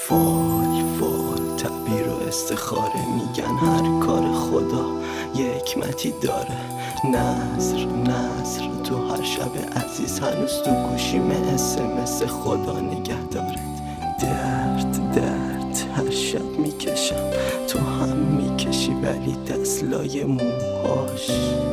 فال تعبیر و استخاره میگن هر کار خدا یه حکمتی داره. نظر تو هر شب عزیز هنوز تو گوشیم SMS خدا نگه دارد. درد هر شب میکشم تو هم میکشی ولی دستلای موهاش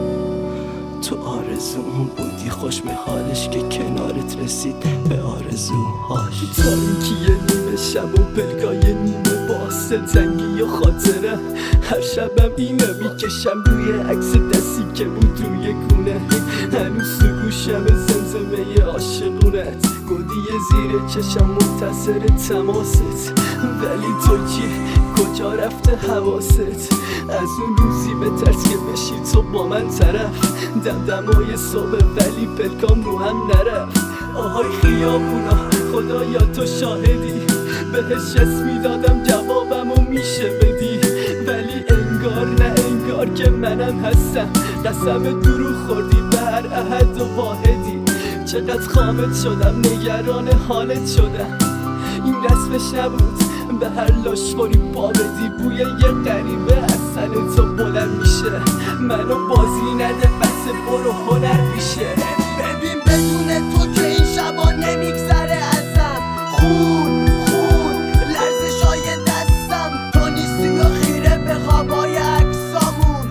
تو آرزوم بودی. خوش به حالش که کنارت رسید به آرزوهاش. تاریکی نیمه شب و پلکای نیمه واسه تنگی و خاطره. هر شبم اینو میکشم روی عکس دستی که بود روی گونه. هنوز تو گوشم زمزمه عاشقونت. گودی زیر چشم منتظر تماست. ولی تو کی؟ کجا رفته حواست؟ از اون روزی به ترس که بشی تو با من طرف. دمدمای صبح ولی پلکام رو هم نرفت. آهای خیابونا خدایا تو شاهدی. بهش اسم میدادم جوابمو میشه بدی. ولی انگار نه انگار که منم هستم. قسم دروغ خوردی بر احد و واحدی. چقدر خامت شدم نگران حالت شدم. این رسمش نبود به هر لاشخوری پا بدی. بوی یه غریبه از سن تو بلند میشه. منو بازی نده بس برو هنر میشه. ببین بدون تو که این شبا نمیگذره ازم. خون لرزشای دستم. تو نیستی و خیره به خوابای عکسامون.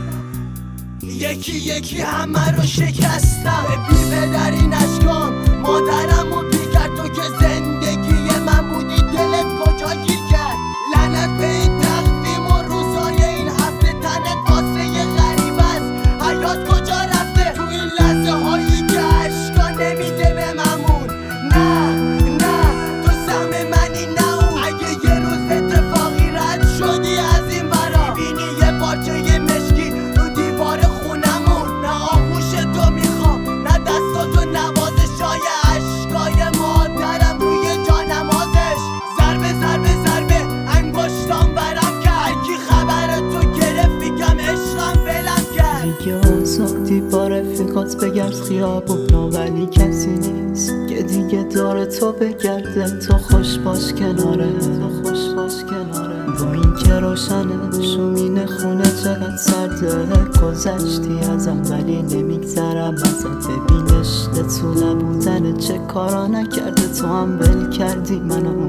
یکی همه رو شکستم. بی پدر این اشکام مادرمو بی کرد. تو که زندگی من بودی دلت کجا گیر کرد؟ لعنت به این تقویم و روزای این هفته. تنت واسه یه غریب است حیات کجا رفته؟ تو این لحظه هایی که عشقا نمیده به ممون. نه تو سهم منی نه اون. اگه یه روز اتفاقی رد شدی از این برا میبینی یه پارچه مشکی رو دیوار خونمون. نه آغوش تو میخوام نه دستاتو نوازشای عشقای مادرم روی جانمازش. ضربه انگشتام برم کرد. هرکی خبر تو گرفت میگم عشقم بلم کرد. دیگه آزادی با رفیقات بگرد خیابونا ولی کسی نیست که دیگه داره تو بگرده. تو خوش باش کناره با این که روشنه شومین خونه چقدر سرده. گذشتی ازم ولی نمیگذرم ازت. ببین عشق تو نبودن چه کارا نکرده. تو هم ول کردی منو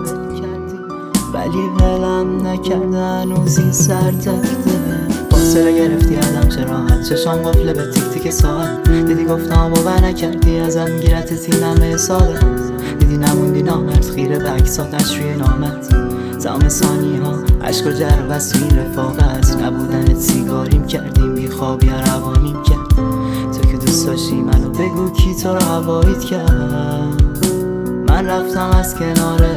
ولی ولم نکرده. هنوز این سر دفته فاصله گرفتی ازم چه راحت. چشام قفله به تیک تیک ساعت. دیدی گفتم باور نکردی ازم گیرت سینمه ساده. دیدی نموندی نامرد خیره به عکساتش روی نامت. تمام ثانی ها عشق و جر و بس این رفاقت. نبودن سیگاریم کردیم بی خواب یا روانیم کرد. تو که دوست داشتی منو بگو کی تو رو هواییت کرد. من رفتم از کناره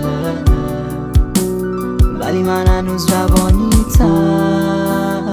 ولی من هنوز روانیتم.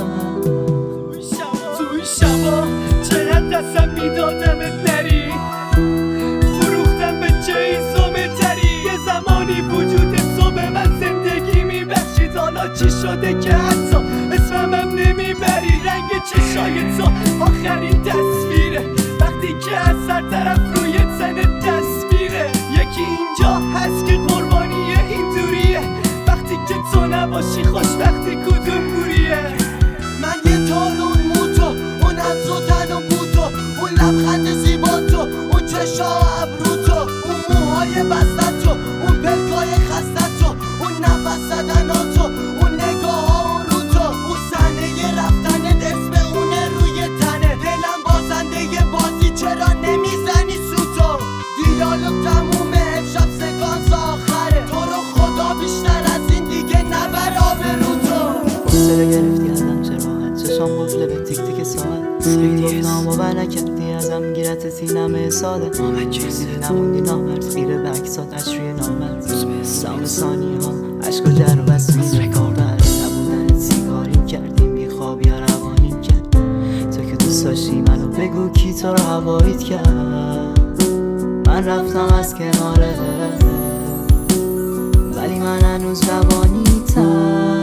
توی شبا چقدر قسم میدادمت نری. فروختم به چیزومه تری. یه زمانی وجود تو به من زندگی میبخشید. حالا چی شده که حتی اسممم نمیبری؟ رنگ چشای تو آخرین تصویره وقتی که از سر طرف روی تنت تصویره. یکی اینجا هست که قربانی این دوریه. وقتی که تو نباشی خوشبختی کدوم گوریه؟ من یه تارون موتو اون عطر و تن و بوتو. اون لبخند زیبا تو اون چشا ابرو تو. اون موهای بستت تو اون پلکای خستت تو. اون نفس زدن تو اون نگاه ها رو تو. اون صحنه رفتن اسم اونه روی تنه. دلم بازنده یه بازی چرا نمیزنی سوتو؟ دیالوگ تمومه امشب سکانس آخره. تو رو خدا بیشتر از این دیگه نبر آبرو تو. فاصله گرفتی ازم چه راحت. چشام قفله به تیک تیک ساعت. دیدی گفتم باور نکردی ازم گیرت سینمه ساده. دیدی نموندی نامرد خیره به عکساتش روی نامت. تمام ثانی ها عشق و جر و بس این رفاقت. نبودن سیگاریم کردیم بی خواب یا روانیم کرد. تو که دوست داشتی منو بگو کی تو رو هواییت کرد. من رفتم از کناره ولی من هنوز روانیتم.